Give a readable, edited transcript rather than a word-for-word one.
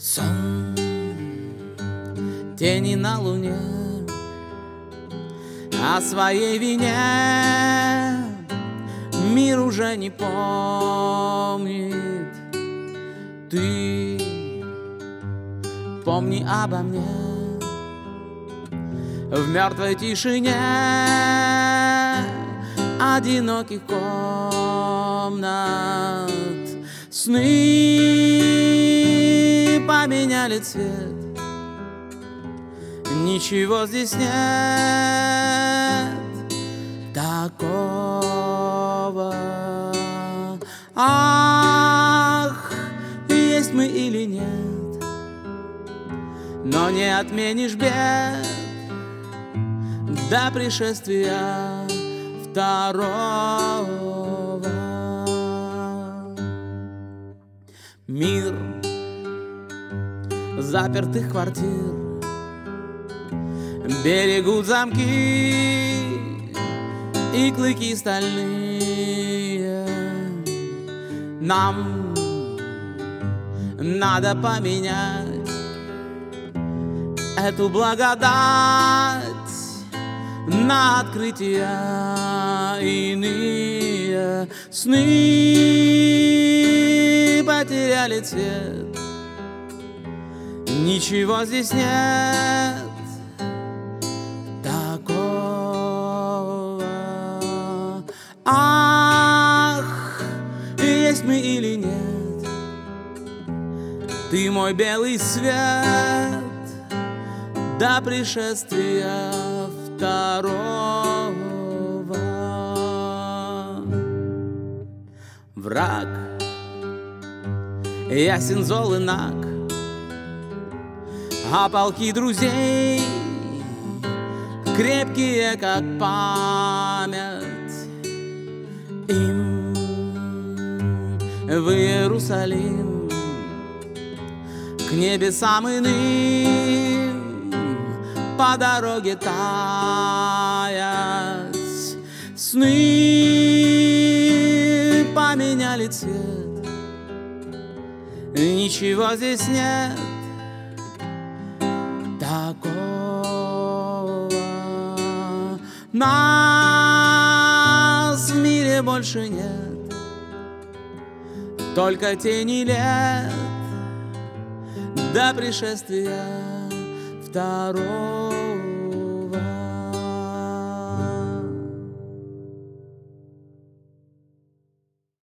Сон, тени на луне, о своей вине мир уже не помнит. Ты помни обо мне в мертвой тишине одиноких комнат. Сны поменяли цвет, ничего здесь нет такого. Ах, есть мы или нет, но не отменишь бед до пришествия второго. Мир запертых квартир берегут замки и клыки стальные. Нам надо поменять эту благодать на открытия иные. Сны потеряли цвет, ничего здесь нет такого. Ах, есть мы или нет, ты мой белый свет до пришествия второго. Враг ясен, зол и наг, а полки друзей крепкие, как память. Им в Иерусалим, к небесам иным по дороге таять. Сны поменяли цвет, ничего здесь нет такого. Нас в мире больше нет, только тени лет до пришествия второго.